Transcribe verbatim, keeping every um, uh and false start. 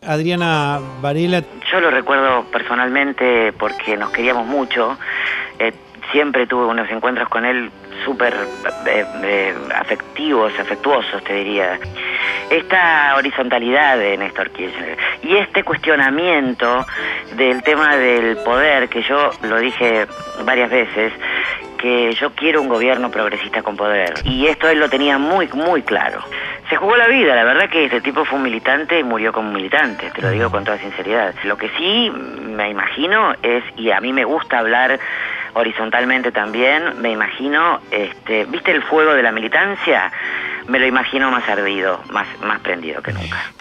Adriana Varela? Yo lo recuerdo personalmente porque nos queríamos mucho. Eh, siempre tuve unos encuentros con él súper eh, eh, afectivos, afectuosos, te diría. Esta horizontalidad de Néstor Kirchner y este cuestionamiento del tema del poder, que yo lo dije varias veces, que yo quiero un gobierno progresista con poder, y esto él lo tenía muy, muy claro. Se jugó la vida, la verdad que este tipo fue un militante y murió como militante, te lo digo con toda sinceridad. Lo que sí me imagino es, y a mí me gusta hablar horizontalmente también, me imagino, este, ¿viste el fuego de la militancia? Me lo imagino más ardido, más, más prendido que nunca.